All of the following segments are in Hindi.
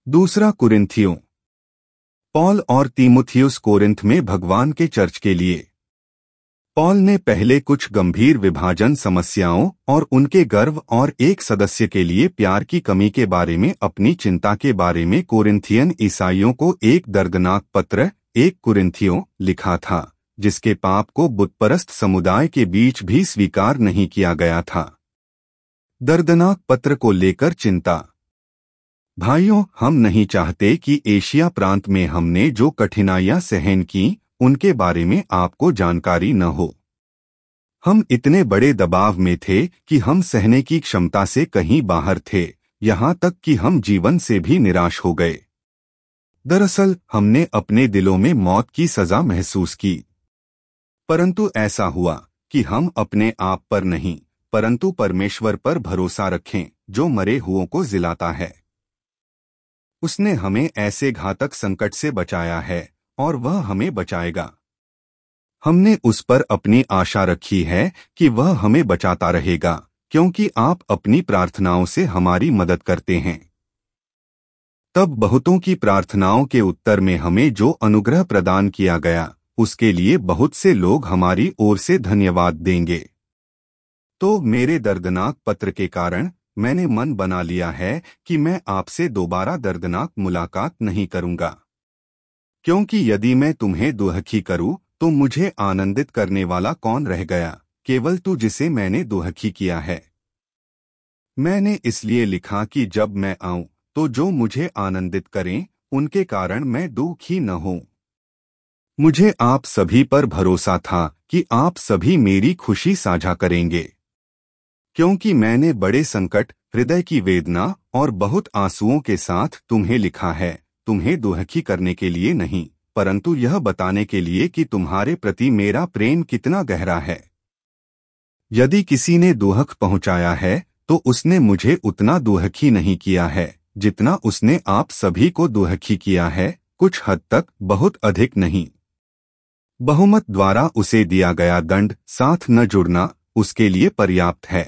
दूसरा कुरिन्थियों। पॉल और तीमुथियुस कोरिन्थ में भगवान के चर्च के लिए। पॉल ने पहले कुछ गंभीर विभाजन समस्याओं और उनके गर्व और एक सदस्य के लिए प्यार की कमी के बारे में अपनी चिंता के बारे में कोरिन्थियन ईसाइयों को एक दर्दनाक पत्र, एक कुरिन्थियों, लिखा था, जिसके पाप को बुतपरस्त समुदाय के बीच भी स्वीकार नहीं किया गया था। दर्दनाक पत्र को लेकर चिंता। भाइयों, हम नहीं चाहते कि एशिया प्रांत में हमने जो कठिनाइयां सहन की, उनके बारे में आपको जानकारी न हो। हम इतने बड़े दबाव में थे कि हम सहने की क्षमता से कहीं बाहर थे, यहाँ तक कि हम जीवन से भी निराश हो गए। दरअसल हमने अपने दिलों में मौत की सजा महसूस की। परंतु ऐसा हुआ कि हम अपने आप पर नहीं, परंतु परमेश्वर पर भरोसा रखें, जो मरे हुओं को जिलाता है। उसने हमें ऐसे घातक संकट से बचाया है और वह हमें बचाएगा। हमने उस पर अपनी आशा रखी है कि वह हमें बचाता रहेगा, क्योंकि आप अपनी प्रार्थनाओं से हमारी मदद करते हैं। तब बहुतों की प्रार्थनाओं के उत्तर में हमें जो अनुग्रह प्रदान किया गया, उसके लिए बहुत से लोग हमारी ओर से धन्यवाद देंगे। तो मेरे दर्दनाक पत्र के कारण मैंने मन बना लिया है कि मैं आपसे दोबारा दर्दनाक मुलाकात नहीं करूंगा, क्योंकि यदि मैं तुम्हें दुखी करूं तो मुझे आनंदित करने वाला कौन रह गया, केवल तू जिसे मैंने दुखी किया है। मैंने इसलिए लिखा कि जब मैं आऊं तो जो मुझे आनंदित करें, उनके कारण मैं दुखी न हूं। मुझे आप सभी पर भरोसा था कि आप सभी मेरी खुशी साझा करेंगे, क्योंकि मैंने बड़े संकट, हृदय की वेदना और बहुत आंसुओं के साथ तुम्हें लिखा है, तुम्हें दुखी करने के लिए नहीं, परंतु यह बताने के लिए कि तुम्हारे प्रति मेरा प्रेम कितना गहरा है। यदि किसी ने दुख पहुंचाया है तो उसने मुझे उतना दुखी नहीं किया है जितना उसने आप सभी को दुखी किया है, कुछ हद तक, बहुत अधिक नहीं। बहुमत द्वारा उसे दिया गया दंड, साथ न जुड़ना, उसके लिए पर्याप्त है।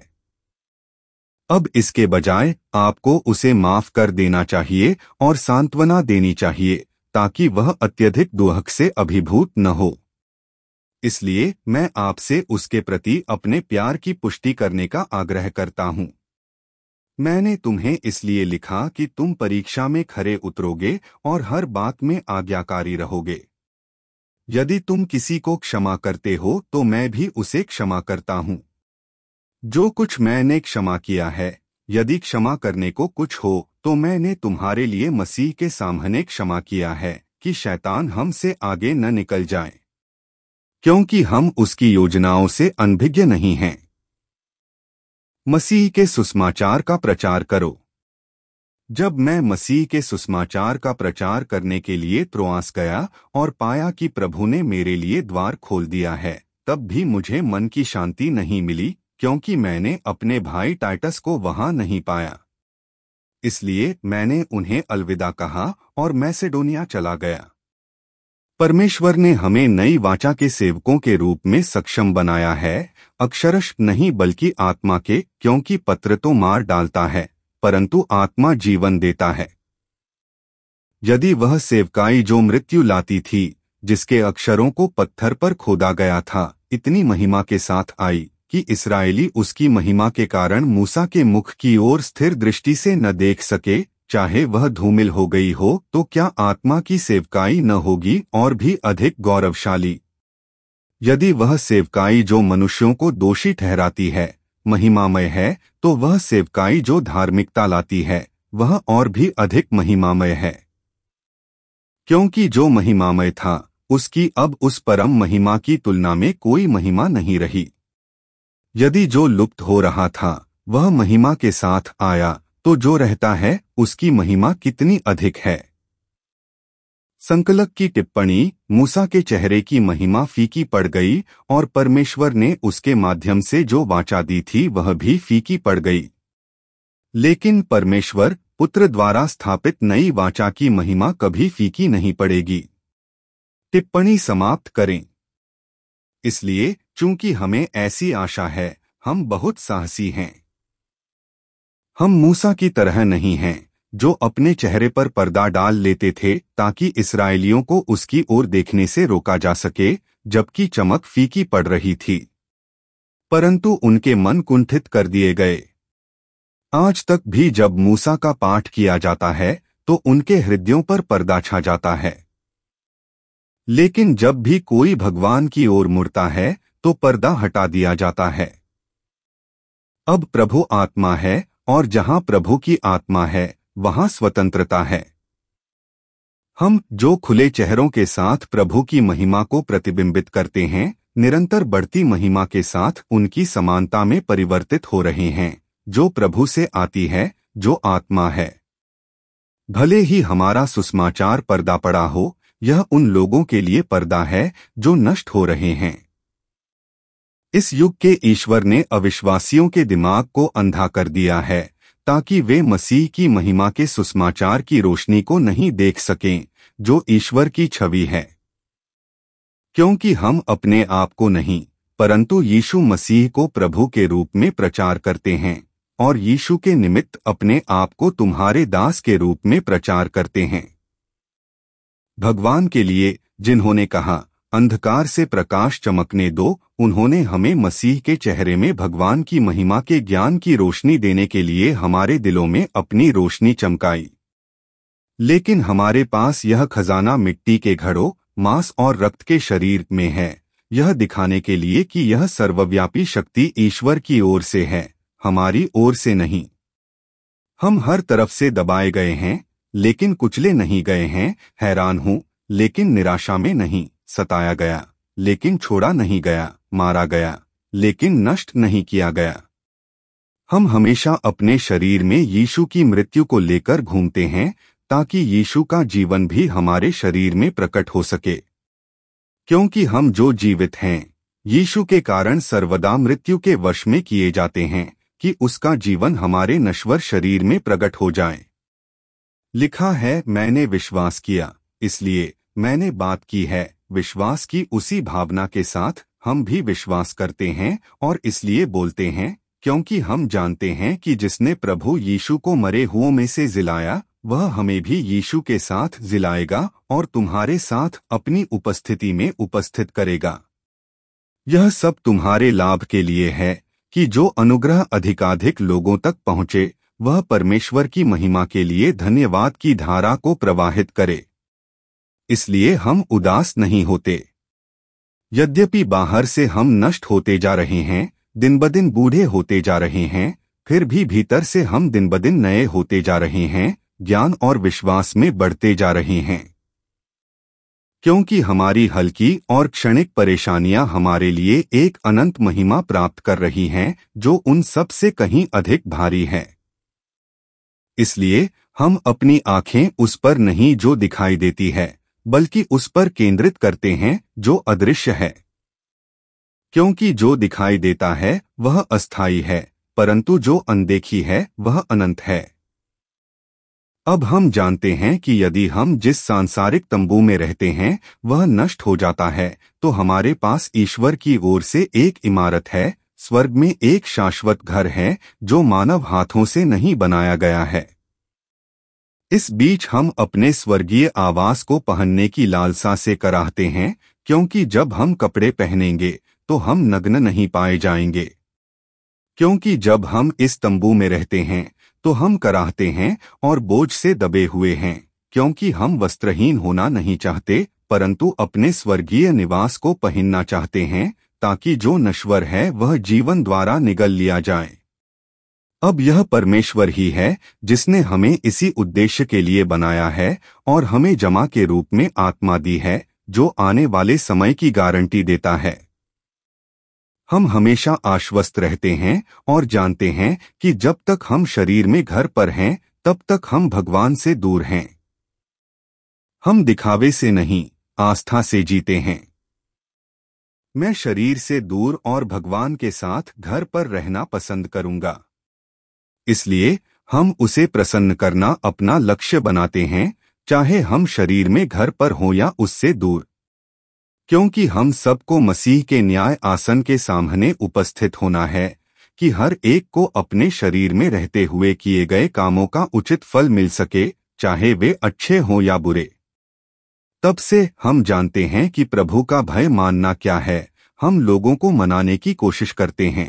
अब इसके बजाय आपको उसे माफ कर देना चाहिए और सांत्वना देनी चाहिए, ताकि वह अत्यधिक दुख से अभिभूत न हो। इसलिए मैं आपसे उसके प्रति अपने प्यार की पुष्टि करने का आग्रह करता हूँ। मैंने तुम्हें इसलिए लिखा कि तुम परीक्षा में खरे उतरोगे और हर बात में आज्ञाकारी रहोगे। यदि तुम किसी को क्षमा करते हो तो मैं भी उसे क्षमा करता हूँ। जो कुछ मैंने क्षमा किया है, यदि क्षमा करने को कुछ हो तो मैंने तुम्हारे लिए मसीह के सामने क्षमा किया है, कि शैतान हमसे आगे न निकल जाए, क्योंकि हम उसकी योजनाओं से अनभिज्ञ नहीं हैं। मसीह के सुसमाचार का प्रचार करो। जब मैं मसीह के सुसमाचार का प्रचार करने के लिए त्रोआस गया और पाया कि प्रभु ने मेरे लिए द्वार खोल दिया है, तब भी मुझे मन की शांति नहीं मिली, क्योंकि मैंने अपने भाई टाइटस को वहां नहीं पाया। इसलिए मैंने उन्हें अलविदा कहा और मैसेडोनिया चला गया। परमेश्वर ने हमें नई वाचा के सेवकों के रूप में सक्षम बनाया है, अक्षरश नहीं बल्कि आत्मा के, क्योंकि पत्र तो मार डालता है, परंतु आत्मा जीवन देता है। यदि वह सेवकाई जो मृत्यु लाती थी, जिसके अक्षरों को पत्थर पर खोदा गया था, इतनी महिमा के साथ आई कि इस्राएली उसकी महिमा के कारण मूसा के मुख की ओर स्थिर दृष्टि से न देख सके, चाहे वह धूमिल हो गई हो, तो क्या आत्मा की सेवकाई न होगी और भी अधिक गौरवशाली? यदि वह सेवकाई जो मनुष्यों को दोषी ठहराती है महिमामय है, तो वह सेवकाई जो धार्मिकता लाती है, वह और भी अधिक महिमामय है। क्योंकि जो महिमामय था, उसकी अब उस परम महिमा की तुलना में कोई महिमा नहीं रही। यदि जो लुप्त हो रहा था वह महिमा के साथ आया, तो जो रहता है उसकी महिमा कितनी अधिक है। संकलक की टिप्पणी, मूसा के चेहरे की महिमा फीकी पड़ गई और परमेश्वर ने उसके माध्यम से जो वाचा दी थी वह भी फीकी पड़ गई। लेकिन परमेश्वर पुत्र द्वारा स्थापित नई वाचा की महिमा कभी फीकी नहीं पड़ेगी। टिप्पणी समाप्त करें। इसलिए चूंकि हमें ऐसी आशा है, हम बहुत साहसी हैं। हम मूसा की तरह नहीं हैं, जो अपने चेहरे पर पर्दा डाल लेते थे ताकि इस्राएलियों को उसकी ओर देखने से रोका जा सके, जबकि चमक फीकी पड़ रही थी। परंतु उनके मन कुंठित कर दिए गए। आज तक भी जब मूसा का पाठ किया जाता है तो उनके हृदयों पर पर्दा छा जाता है। लेकिन जब भी कोई भगवान की ओर मुड़ता है तो पर्दा हटा दिया जाता है। अब प्रभु आत्मा है और जहां प्रभु की आत्मा है वहां स्वतंत्रता है। हम जो खुले चेहरों के साथ प्रभु की महिमा को प्रतिबिंबित करते हैं, निरंतर बढ़ती महिमा के साथ उनकी समानता में परिवर्तित हो रहे हैं, जो प्रभु से आती है, जो आत्मा है। भले ही हमारा सुसमाचार पर्दा पड़ा हो, यह उन लोगों के लिए पर्दा है जो नष्ट हो रहे हैं। इस युग के ईश्वर ने अविश्वासियों के दिमाग को अंधा कर दिया है ताकि वे मसीह की महिमा के सुसमाचार की रोशनी को नहीं देख सकें, जो ईश्वर की छवि है। क्योंकि हम अपने आप को नहीं, परंतु यीशु मसीह को प्रभु के रूप में प्रचार करते हैं और यीशु के निमित्त अपने आप को तुम्हारे दास के रूप में प्रचार करते हैं। भगवान के लिए, जिन्होंने कहा, अंधकार से प्रकाश चमकने दो, उन्होंने हमें मसीह के चेहरे में भगवान की महिमा के ज्ञान की रोशनी देने के लिए हमारे दिलों में अपनी रोशनी चमकाई। लेकिन हमारे पास यह खजाना मिट्टी के घड़ों, मांस और रक्त के शरीर में है, यह दिखाने के लिए कि यह सर्वव्यापी शक्ति ईश्वर की ओर से है, हमारी ओर से नहीं। हम हर तरफ से दबाए गए हैं, लेकिन कुचले नहीं गए हैं, हैरान हूं, लेकिन निराशा में नहीं, सताया गया, लेकिन छोड़ा नहीं गया, मारा गया, लेकिन नष्ट नहीं किया गया। हम हमेशा अपने शरीर में यीशु की मृत्यु को लेकर घूमते हैं ताकि यीशु का जीवन भी हमारे शरीर में प्रकट हो सके। क्योंकि हम जो जीवित हैं, यीशु के कारण सर्वदा मृत्यु के वश में किए जाते हैं कि उसका जीवन हमारे नश्वर शरीर में प्रकट हो जाए। लिखा है, मैंने विश्वास किया, इसलिए मैंने बात की है। विश्वास की उसी भावना के साथ हम भी विश्वास करते हैं और इसलिए बोलते हैं, क्योंकि हम जानते हैं कि जिसने प्रभु यीशु को मरे हुओं में से जिलाया, वह हमें भी यीशु के साथ जिलाएगा और तुम्हारे साथ अपनी उपस्थिति में उपस्थित करेगा। यह सब तुम्हारे लाभ के लिए है कि जो अनुग्रह अधिकाधिक लोगों तक पहुँचे, वह परमेश्वर की महिमा के लिए धन्यवाद की धारा को प्रवाहित करे। इसलिए हम उदास नहीं होते। यद्यपि बाहर से हम नष्ट होते जा रहे हैं, दिन ब दिन बूढ़े होते जा रहे हैं, फिर भी भीतर से हम दिन ब दिन नए होते जा रहे हैं, ज्ञान और विश्वास में बढ़ते जा रहे हैं। क्योंकि हमारी हल्की और क्षणिक परेशानियां हमारे लिए एक अनंत महिमा प्राप्त कर रही हैं, जो उन सब से कहीं अधिक भारी है। इसलिए हम अपनी आंखें उस पर नहीं जो दिखाई देती है, बल्कि उस पर केंद्रित करते हैं जो अदृश्य है। क्योंकि जो दिखाई देता है वह अस्थायी है, परंतु जो अनदेखी है वह अनंत है। अब हम जानते हैं कि यदि हम जिस सांसारिक तंबू में रहते हैं वह नष्ट हो जाता है, तो हमारे पास ईश्वर की ओर से एक इमारत है, स्वर्ग में एक शाश्वत घर है जो मानव हाथों से नहीं बनाया गया है। इस बीच हम अपने स्वर्गीय आवास को पहनने की लालसा से कराहते हैं, क्योंकि जब हम कपड़े पहनेंगे तो हम नग्न नहीं पाए जाएंगे। क्योंकि जब हम इस तंबू में रहते हैं तो हम कराहते हैं और बोझ से दबे हुए हैं, क्योंकि हम वस्त्रहीन होना नहीं चाहते, परंतु अपने स्वर्गीय निवास को पहनना चाहते हैं, ताकि जो नश्वर है वह जीवन द्वारा निगल लिया जाए। अब यह परमेश्वर ही है जिसने हमें इसी उद्देश्य के लिए बनाया है और हमें जमा के रूप में आत्मा दी है, जो आने वाले समय की गारंटी देता है। हम हमेशा आश्वस्त रहते हैं और जानते हैं कि जब तक हम शरीर में घर पर हैं, तब तक हम भगवान से दूर हैं। हम दिखावे से नहीं, आस्था से जीते हैं। मैं शरीर से दूर और भगवान के साथ घर पर रहना पसंद करूंगा। इसलिए हम उसे प्रसन्न करना अपना लक्ष्य बनाते हैं, चाहे हम शरीर में घर पर हों या उससे दूर। क्योंकि हम सबको मसीह के न्याय आसन के सामने उपस्थित होना है, कि हर एक को अपने शरीर में रहते हुए किए गए कामों का उचित फल मिल सके, चाहे वे अच्छे हों या बुरे। तब से हम जानते हैं कि प्रभु का भय मानना क्या है। हम लोगों को मनाने की कोशिश करते हैं।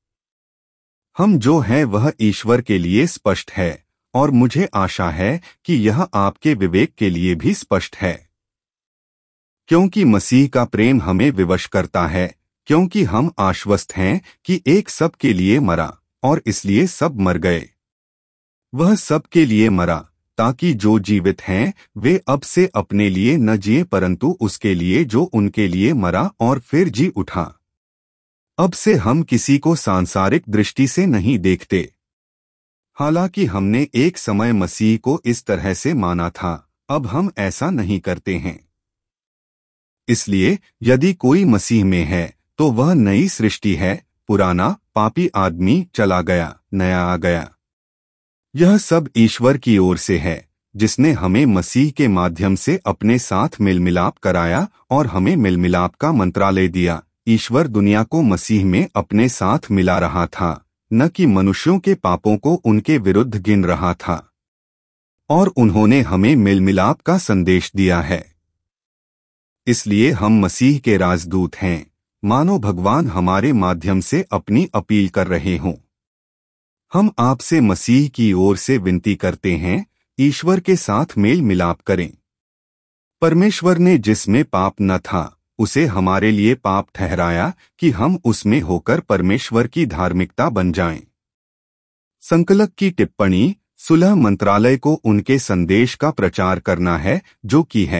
हम जो है वह ईश्वर के लिए स्पष्ट है, और मुझे आशा है कि यह आपके विवेक के लिए भी स्पष्ट है। क्योंकि मसीह का प्रेम हमें विवश करता है, क्योंकि हम आश्वस्त हैं कि एक सब के लिए मरा, और इसलिए सब मर गए। वह सब के लिए मरा, ताकि जो जीवित हैं वे अब से अपने लिए न जिए, परंतु उसके लिए जो उनके लिए मरा और फिर जी उठा। अब से हम किसी को सांसारिक दृष्टि से नहीं देखते। हालांकि हमने एक समय मसीह को इस तरह से माना था, अब हम ऐसा नहीं करते हैं। इसलिए यदि कोई मसीह में है तो वह नई सृष्टि है, पुराना पापी आदमी चला गया, नया आ गया। यह सब ईश्वर की ओर से है, जिसने हमें मसीह के माध्यम से अपने साथ मिलमिलाप कराया और हमें मिलमिलाप का मंत्रालय दिया। ईश्वर दुनिया को मसीह में अपने साथ मिला रहा था, न कि मनुष्यों के पापों को उनके विरुद्ध गिन रहा था। और उन्होंने हमें मिलमिलाप का संदेश दिया है। इसलिए हम मसीह के राजदूत हैं, मानो भगवान हमारे माध्यम से अपनी अपील कर रहे हों। हम आपसे मसीह की ओर से विनती करते हैं, ईश्वर के साथ मेल मिलाप करें। परमेश्वर ने जिसमें पाप न था उसे हमारे लिए पाप ठहराया कि हम उसमें होकर परमेश्वर की धार्मिकता बन जाएं। संकलक की टिप्पणी: सुलह मंत्रालय को उनके संदेश का प्रचार करना है जो कि है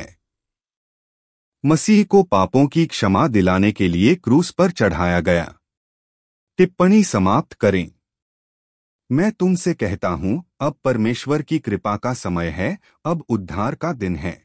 मसीह को पापों की क्षमा दिलाने के लिए क्रूस पर चढ़ाया गया। टिप्पणी समाप्त करें। मैं तुमसे कहता हूं, अब परमेश्वर की कृपा का समय है, अब उद्धार का दिन है।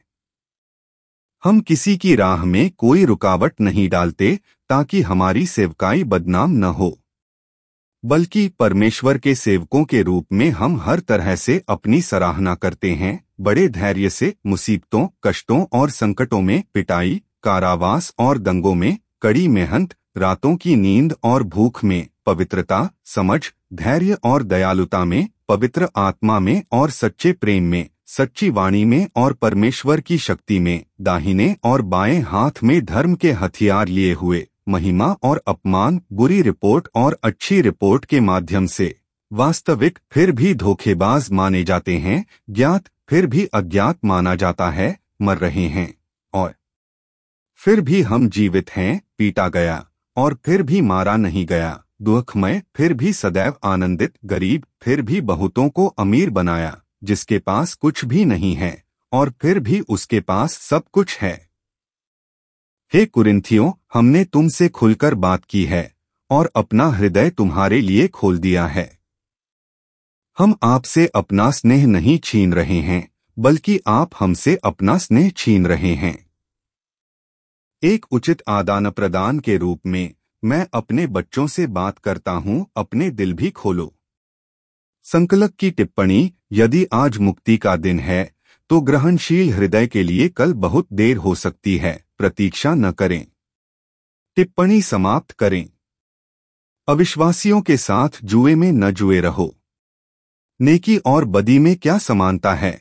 हम किसी की राह में कोई रुकावट नहीं डालते ताकि हमारी सेवकाई बदनाम न हो, बल्कि परमेश्वर के सेवकों के रूप में हम हर तरह से अपनी सराहना करते हैं, बड़े धैर्य से मुसीबतों, कष्टों और संकटों में, पिटाई, कारावास और दंगों में, कड़ी मेहनत, रातों की नींद और भूख में, पवित्रता, समझ, धैर्य और दयालुता में, पवित्र आत्मा में और सच्चे प्रेम में, सच्ची वाणी में और परमेश्वर की शक्ति में, दाहिने और बाएं हाथ में धर्म के हथियार लिए हुए, महिमा और अपमान, बुरी रिपोर्ट और अच्छी रिपोर्ट के माध्यम से, वास्तविक फिर भी धोखेबाज माने जाते हैं, ज्ञात फिर भी अज्ञात माना जाता है, मर रहे हैं और फिर भी हम जीवित हैं, पीटा गया और फिर भी मारा नहीं गया, दुखमय फिर भी सदैव आनंदित, गरीब फिर भी बहुतों को अमीर बनाया, जिसके पास कुछ भी नहीं है और फिर भी उसके पास सब कुछ है। हे कुरिन्थियों, हमने तुमसे खुलकर बात की है और अपना हृदय तुम्हारे लिए खोल दिया है। हम आपसे अपना स्नेह नहीं छीन रहे हैं, बल्कि आप हमसे अपना स्नेह छीन रहे हैं। एक उचित आदान प्रदान के रूप में मैं अपने बच्चों से बात करता हूं, अपने दिल भी खोलो। संकलक की टिप्पणी: यदि आज मुक्ति का दिन है तो ग्रहणशील हृदय के लिए कल बहुत देर हो सकती है, प्रतीक्षा न करें। टिप्पणी समाप्त करें। अविश्वासियों के साथ जुए में न जुए रहो। नेकी और बदी में क्या समानता है?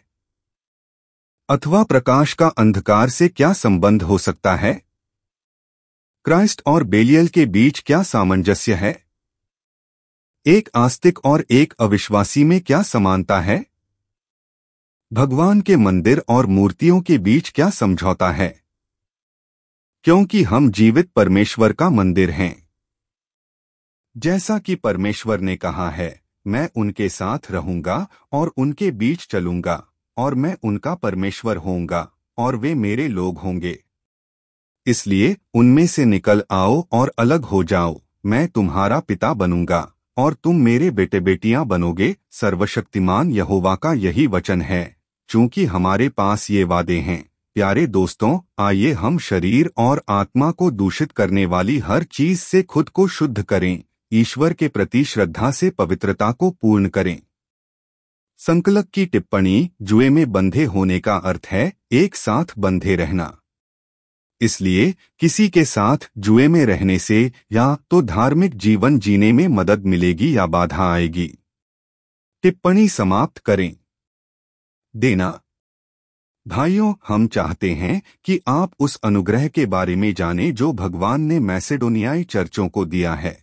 अथवा प्रकाश का अंधकार से क्या संबंध हो सकता है? क्राइस्ट और बेलियल के बीच क्या सामंजस्य है? एक आस्तिक और एक अविश्वासी में क्या समानता है? भगवान के मंदिर और मूर्तियों के बीच क्या समझौता है? क्योंकि हम जीवित परमेश्वर का मंदिर हैं। जैसा कि परमेश्वर ने कहा है, मैं उनके साथ रहूंगा और उनके बीच चलूंगा और मैं उनका परमेश्वर होऊंगा और वे मेरे लोग होंगे। इसलिए उनमें से निकल आओ और अलग हो जाओ, मैं तुम्हारा पिता बनूंगा और तुम मेरे बेटे बेटियां बनोगे। सर्वशक्तिमान यहोवा का यही वचन है। चूंकि हमारे पास ये वादे हैं, प्यारे दोस्तों, आइए हम शरीर और आत्मा को दूषित करने वाली हर चीज से खुद को शुद्ध करें, ईश्वर के प्रति श्रद्धा से पवित्रता को पूर्ण करें। संकलक की टिप्पणी: जुए में बंधे होने का अर्थ है एक साथ बंधे रहना। इसलिए किसी के साथ जुए में रहने से या तो धार्मिक जीवन जीने में मदद मिलेगी या बाधा आएगी। टिप्पणी समाप्त करें। देना। भाइयों, हम चाहते हैं कि आप उस अनुग्रह के बारे में जानें जो भगवान ने मैसेडोनियाई चर्चों को दिया है।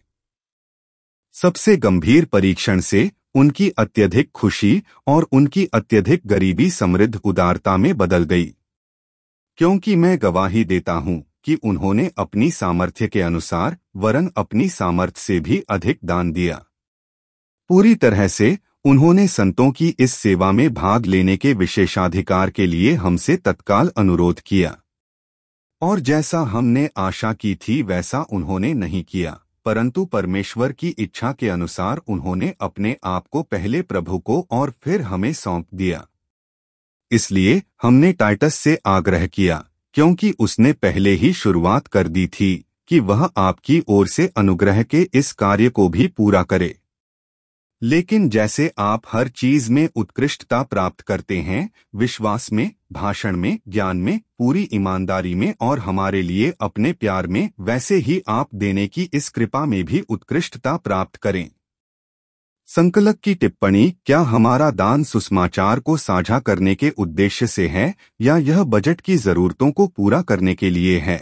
सबसे गंभीर परीक्षण से उनकी अत्यधिक खुशी और उनकी अत्यधिक गरीबी समृद्ध उदारता में बदल गई, क्योंकि मैं गवाही देता हूं कि उन्होंने अपनी सामर्थ्य के अनुसार वरन अपनी सामर्थ्य से भी अधिक दान दिया। पूरी तरह से उन्होंने संतों की इस सेवा में भाग लेने के विशेषाधिकार के लिए हमसे तत्काल अनुरोध किया, और जैसा हमने आशा की थी वैसा उन्होंने नहीं किया, परंतु परमेश्वर की इच्छा के अनुसार उन्होंने अपने आप को पहले प्रभु को और फिर हमें सौंप दिया। इसलिए हमने टाइटस से आग्रह किया, क्योंकि उसने पहले ही शुरुआत कर दी थी, कि वह आपकी ओर से अनुग्रह के इस कार्य को भी पूरा करे। लेकिन जैसे आप हर चीज में उत्कृष्टता प्राप्त करते हैं, विश्वास में, भाषण में, ज्ञान में, पूरी ईमानदारी में और हमारे लिए अपने प्यार में, वैसे ही आप देने की इस कृपा में भी उत्कृष्टता प्राप्त करें। संकलक की टिप्पणी। क्या हमारा दान सुसमाचार को साझा करने के उद्देश्य से है या यह बजट की जरूरतों को पूरा करने के लिए है?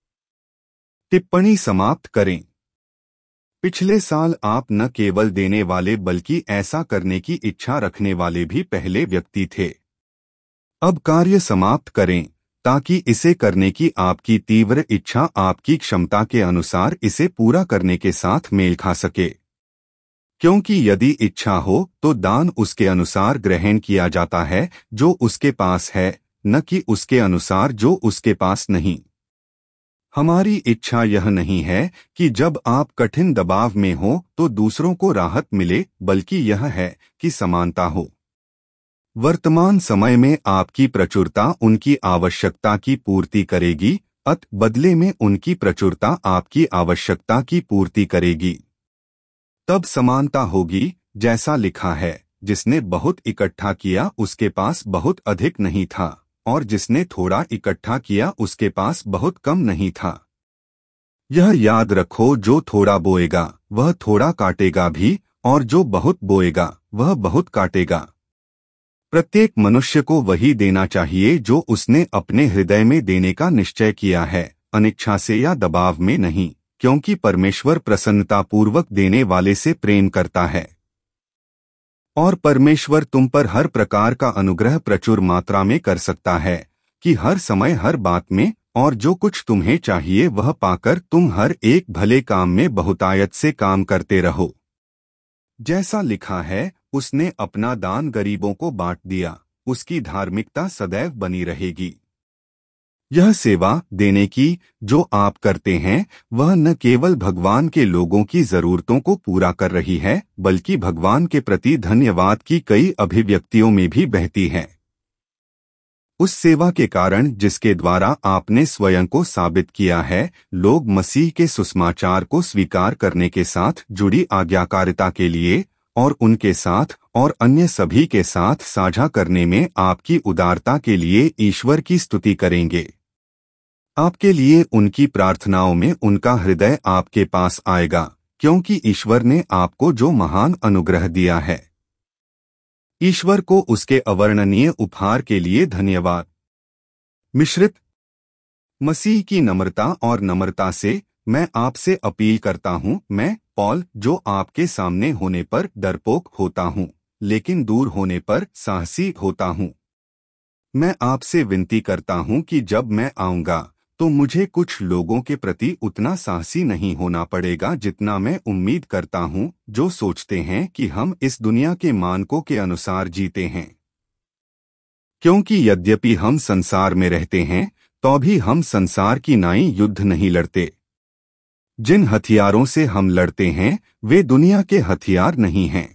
टिप्पणी समाप्त करें। पिछले साल आप न केवल देने वाले बल्कि ऐसा करने की इच्छा रखने वाले भी पहले व्यक्ति थे। अब कार्य समाप्त करें ताकि इसे करने की आपकी तीव्र इच्छा आपकी क्षमता के अनुसार इसे पूरा करने के साथ मेल खा सके। क्योंकि यदि इच्छा हो तो दान उसके अनुसार ग्रहण किया जाता है जो उसके पास है, न कि उसके अनुसार जो उसके पास नहीं। हमारी इच्छा यह नहीं है कि जब आप कठिन दबाव में हो तो दूसरों को राहत मिले, बल्कि यह है कि समानता हो। वर्तमान समय में आपकी प्रचुरता उनकी आवश्यकता की पूर्ति करेगी, बदले में उनकी प्रचुरता आपकी आवश्यकता की पूर्ति करेगी। तब समानता होगी, जैसा लिखा है, जिसने बहुत इकट्ठा किया उसके पास बहुत अधिक नहीं था, और जिसने थोड़ा इकट्ठा किया उसके पास बहुत कम नहीं था। यह याद रखो, जो थोड़ा बोएगा वह थोड़ा काटेगा भी, और जो बहुत बोएगा वह बहुत काटेगा। प्रत्येक मनुष्य को वही देना चाहिए जो उसने अपने हृदय में देने का निश्चय किया है, अनिच्छा से या दबाव में नहीं, क्योंकि परमेश्वर प्रसन्नतापूर्वक देने वाले से प्रेम करता है। और परमेश्वर तुम पर हर प्रकार का अनुग्रह प्रचुर मात्रा में कर सकता है, कि हर समय हर बात में और जो कुछ तुम्हें चाहिए वह पाकर तुम हर एक भले काम में बहुतायत से काम करते रहो। जैसा लिखा है, उसने अपना दान गरीबों को बांट दिया, उसकी धार्मिकता सदैव बनी रहेगी। यह सेवा देने की जो आप करते हैं वह न केवल भगवान के लोगों की जरूरतों को पूरा कर रही है, बल्कि भगवान के प्रति धन्यवाद की कई अभिव्यक्तियों में भी बहती है। उस सेवा के कारण जिसके द्वारा आपने स्वयं को साबित किया है, लोग मसीह के सुसमाचार को स्वीकार करने के साथ जुड़ी आज्ञाकारिता के लिए और उनके साथ और अन्य सभी के साथ साझा करने में आपकी उदारता के लिए ईश्वर की स्तुति करेंगे। आपके लिए उनकी प्रार्थनाओं में उनका हृदय आपके पास आएगा, क्योंकि ईश्वर ने आपको जो महान अनुग्रह दिया है। ईश्वर को उसके अवर्णनीय उपहार के लिए धन्यवाद। मिश्रित मसीह की नम्रता और नम्रता से मैं आपसे अपील करता हूँ, मैं पॉल, जो आपके सामने होने पर डरपोक होता हूँ लेकिन दूर होने पर साहसी होता हूँ। मैं आपसे विनती करता हूँ कि जब मैं आऊँगा तो मुझे कुछ लोगों के प्रति उतना साहसी नहीं होना पड़ेगा जितना मैं उम्मीद करता हूँ, जो सोचते हैं कि हम इस दुनिया के मानकों के अनुसार जीते हैं। क्योंकि यद्यपि हम संसार में रहते हैं तो भी हम संसार की नाई युद्ध नहीं लड़ते। जिन हथियारों से हम लड़ते हैं वे दुनिया के हथियार नहीं हैं।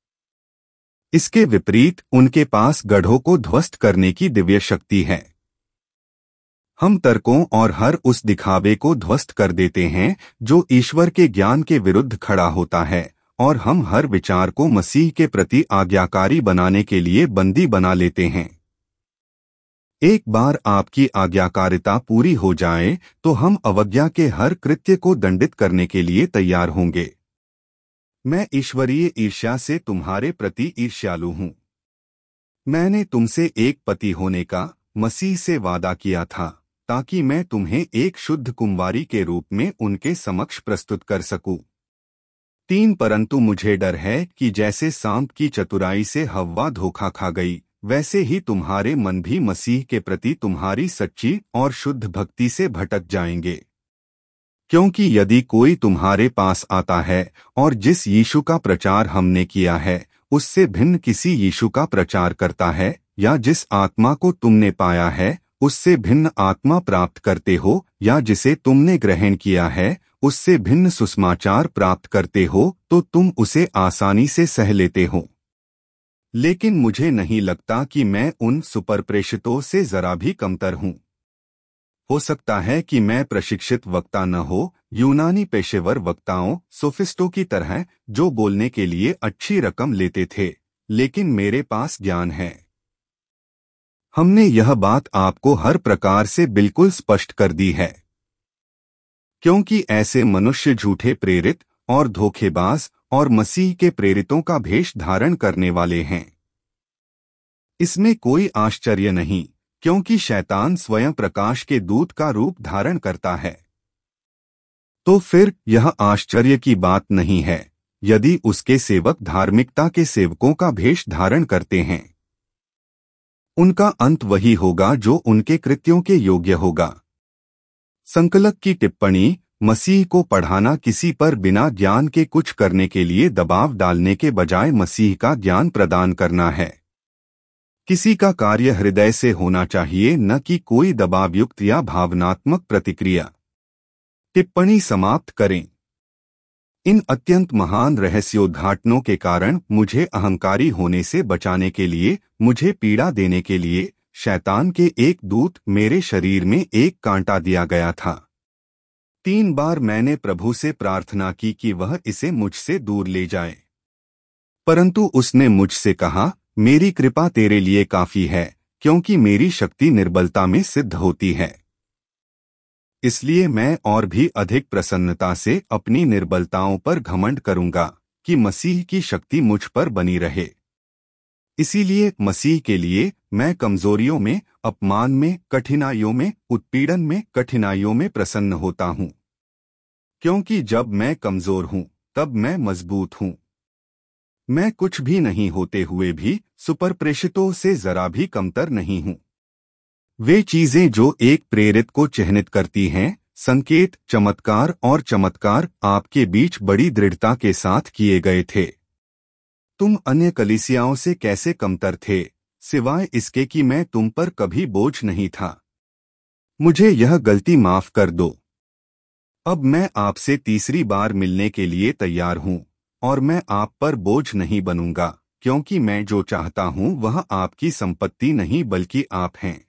इसके विपरीत उनके पास गढ़ों को ध्वस्त करने की दिव्य शक्ति है। हम तर्कों और हर उस दिखावे को ध्वस्त कर देते हैं जो ईश्वर के ज्ञान के विरुद्ध खड़ा होता है, और हम हर विचार को मसीह के प्रति आज्ञाकारी बनाने के लिए बंदी बना लेते हैं। एक बार आपकी आज्ञाकारिता पूरी हो जाए तो हम अवज्ञा के हर कृत्य को दंडित करने के लिए तैयार होंगे। मैं ईश्वरीय ईर्ष्या से तुम्हारे प्रति ईर्ष्यालु हूँ। मैंने तुमसे एक पति होने का मसीह से वादा किया था ताकि मैं तुम्हें एक शुद्ध कुंवारी के रूप में उनके समक्ष प्रस्तुत कर सकूं। 3 परंतु मुझे डर है कि जैसे सांप की चतुराई से हव्वा धोखा खा गई, वैसे ही तुम्हारे मन भी मसीह के प्रति तुम्हारी सच्ची और शुद्ध भक्ति से भटक जाएंगे। क्योंकि यदि कोई तुम्हारे पास आता है और जिस यीशु का प्रचार हमने किया है उससे भिन्न किसी यीशु का प्रचार करता है, या जिस आत्मा को तुमने पाया है उससे भिन्न आत्मा प्राप्त करते हो, या जिसे तुमने ग्रहण किया है उससे भिन्न सुसमाचार प्राप्त करते हो, तो तुम उसे आसानी से सह लेते हो। लेकिन मुझे नहीं लगता कि मैं उन सुपरप्रेषितों से जरा भी कमतर हूँ। हो सकता है कि मैं प्रशिक्षित वक्ता न हो, यूनानी पेशेवर वक्ताओं सोफिस्टों की तरह जो बोलने के लिए अच्छी रकम लेते थे, लेकिन मेरे पास ज्ञान है। हमने यह बात आपको हर प्रकार से बिल्कुल स्पष्ट कर दी है, क्योंकि ऐसे मनुष्य झूठे प्रेरित और धोखेबाज और मसीह के प्रेरितों का भेष धारण करने वाले हैं। इसमें कोई आश्चर्य नहीं, क्योंकि शैतान स्वयं प्रकाश के दूत का रूप धारण करता है। तो फिर यह आश्चर्य की बात नहीं है यदि उसके सेवक धार्मिकता के सेवकों का भेष धारण करते हैं। उनका अंत वही होगा जो उनके कृत्यों के योग्य होगा। संकलक की टिप्पणी: मसीह को पढ़ाना किसी पर बिना ज्ञान के कुछ करने के लिए दबाव डालने के बजाय मसीह का ज्ञान प्रदान करना है। किसी का कार्य हृदय से होना चाहिए, न कि कोई दबावयुक्त या भावनात्मक प्रतिक्रिया। टिप्पणी समाप्त करें। इन अत्यंत महान रहस्योद्घाटनों के कारण मुझे अहंकारी होने से बचाने के लिए, मुझे पीड़ा देने के लिए शैतान के एक दूत मेरे शरीर में एक कांटा दिया गया था। 3 बार मैंने प्रभु से प्रार्थना की कि वह इसे मुझसे दूर ले जाए, परंतु उसने मुझसे कहा, मेरी कृपा तेरे लिए काफी है, क्योंकि मेरी शक्ति निर्बलता में सिद्ध होती है। इसलिए मैं और भी अधिक प्रसन्नता से अपनी निर्बलताओं पर घमंड करूंगा कि मसीह की शक्ति मुझ पर बनी रहे। इसीलिए मसीह के लिए मैं कमजोरियों में, अपमान में, कठिनाइयों में, उत्पीड़न में, कठिनाइयों में प्रसन्न होता हूँ, क्योंकि जब मैं कमजोर हूँ तब मैं मजबूत हूँ। मैं कुछ भी नहीं होते हुए भी सुपरप्रेषितों से जरा भी कमतर नहीं हूँ। वे चीजें जो एक प्रेरित को चिह्नित करती हैं, संकेत, चमत्कार और चमत्कार आपके बीच बड़ी दृढ़ता के साथ किए गए थे। तुम अन्य कलीसियाओं से कैसे कमतर थे, सिवाय इसके कि मैं तुम पर कभी बोझ नहीं था। मुझे यह गलती माफ कर दो। अब मैं आपसे तीसरी बार मिलने के लिए तैयार हूँ, और मैं आप पर बोझ नहीं बनूंगा, क्योंकि मैं जो चाहता हूँ वह आपकी संपत्ति नहीं बल्कि आप हैं।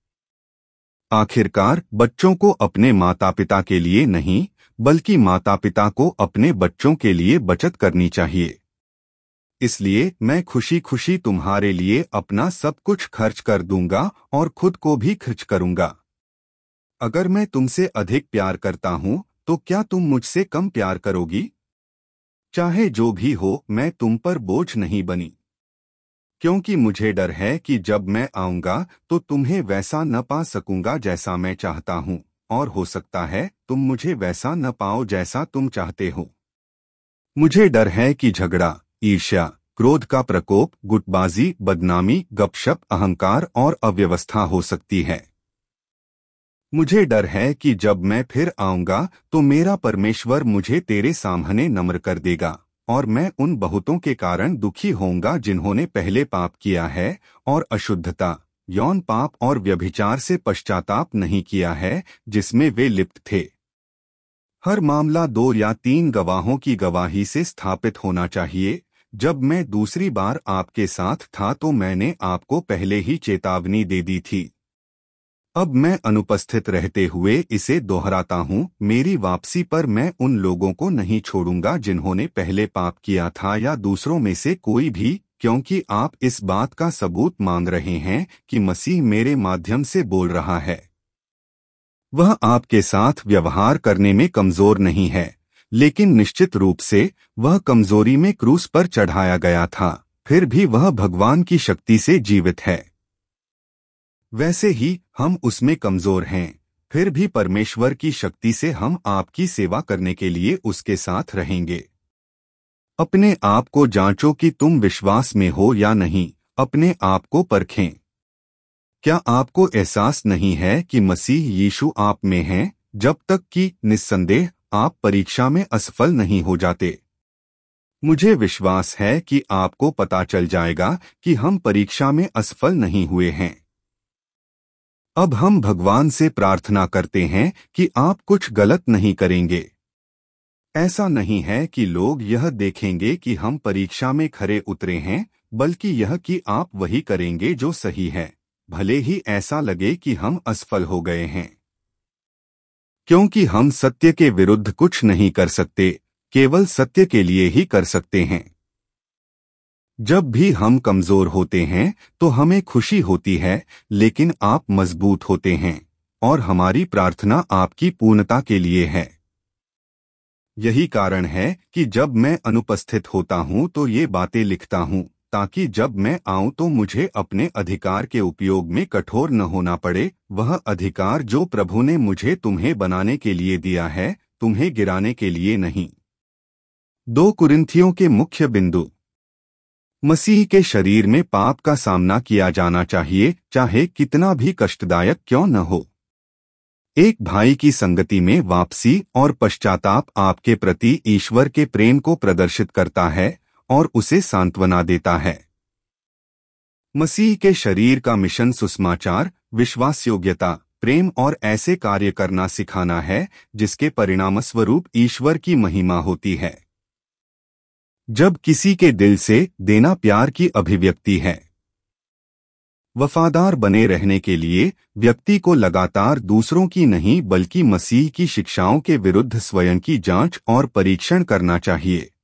आखिरकार बच्चों को अपने माता पिता के लिए नहीं, बल्कि माता पिता को अपने बच्चों के लिए बचत करनी चाहिए। इसलिए मैं खुशी खुशी तुम्हारे लिए अपना सब कुछ खर्च कर दूंगा और खुद को भी खर्च करूंगा। अगर मैं तुमसे अधिक प्यार करता हूँ तो क्या तुम मुझसे कम प्यार करोगी? चाहे जो भी हो, मैं तुम पर बोझ नहीं बनी, क्योंकि मुझे डर है कि जब मैं आऊंगा तो तुम्हें वैसा न पा सकूंगा जैसा मैं चाहता हूँ, और हो सकता है तुम मुझे वैसा न पाओ जैसा तुम चाहते हो। मुझे डर है कि झगड़ा, ईर्ष्या, क्रोध का प्रकोप, गुटबाजी, बदनामी, गपशप, अहंकार और अव्यवस्था हो सकती है। मुझे डर है कि जब मैं फिर आऊंगा तो मेरा परमेश्वर मुझे तेरे सामने नम्र कर देगा, और मैं उन बहुतों के कारण दुखी होऊंगा जिन्होंने पहले पाप किया है और अशुद्धता, यौन पाप और व्यभिचार से पश्चाताप नहीं किया है जिसमें वे लिप्त थे। हर मामला 2 या 3 गवाहों की गवाही से स्थापित होना चाहिए। जब मैं दूसरी बार आपके साथ था तो मैंने आपको पहले ही चेतावनी दे दी थी। अब मैं अनुपस्थित रहते हुए इसे दोहराता हूँ, मेरी वापसी पर मैं उन लोगों को नहीं छोड़ूंगा जिन्होंने पहले पाप किया था, या दूसरों में से कोई भी, क्योंकि आप इस बात का सबूत मांग रहे हैं कि मसीह मेरे माध्यम से बोल रहा है। वह आपके साथ व्यवहार करने में कमजोर नहीं है, लेकिन निश्चित रूप से वह कमजोरी में क्रूस पर चढ़ाया गया था, फिर भी वह भगवान की शक्ति से जीवित है। वैसे ही हम उसमें कमजोर हैं, फिर भी परमेश्वर की शक्ति से हम आपकी सेवा करने के लिए उसके साथ रहेंगे। अपने आप को जांचो कि तुम विश्वास में हो या नहीं, अपने आप को परखें। क्या आपको एहसास नहीं है कि मसीह यीशु आप में है, जब तक कि निस्संदेह आप परीक्षा में असफल नहीं हो जाते? मुझे विश्वास है कि आपको पता चल जाएगा कि हम परीक्षा में असफल नहीं हुए हैं। अब हम भगवान से प्रार्थना करते हैं कि आप कुछ गलत नहीं करेंगे। ऐसा नहीं है कि लोग यह देखेंगे कि हम परीक्षा में खरे उतरे हैं, बल्कि यह कि आप वही करेंगे जो सही है, भले ही ऐसा लगे कि हम असफल हो गए हैं। क्योंकि हम सत्य के विरुद्ध कुछ नहीं कर सकते, केवल सत्य के लिए ही कर सकते हैं। जब भी हम कमजोर होते हैं तो हमें खुशी होती है, लेकिन आप मजबूत होते हैं और हमारी प्रार्थना आपकी पूर्णता के लिए है। यही कारण है कि जब मैं अनुपस्थित होता हूं तो ये बातें लिखता हूं, ताकि जब मैं आऊं तो मुझे अपने अधिकार के उपयोग में कठोर न होना पड़े, वह अधिकार जो प्रभु ने मुझे तुम्हें बनाने के लिए दिया है, तुम्हें गिराने के लिए नहीं। 2 कुरिन्थियों के मुख्य बिंदु। मसीह के शरीर में पाप का सामना किया जाना चाहिए, चाहे कितना भी कष्टदायक क्यों न हो। एक भाई की संगति में वापसी और पश्चाताप आपके प्रति ईश्वर के प्रेम को प्रदर्शित करता है और उसे सांत्वना देता है। मसीह के शरीर का मिशन सुसमाचार, विश्वासयोग्यता, प्रेम और ऐसे कार्य करना सिखाना है जिसके परिणामस्वरूप ईश्वर की महिमा होती है। जब किसी के दिल से देना प्यार की अभिव्यक्ति है। वफादार बने रहने के लिए व्यक्ति को लगातार दूसरों की नहीं बल्कि मसीह की शिक्षाओं के विरुद्ध स्वयं की जांच और परीक्षण करना चाहिए।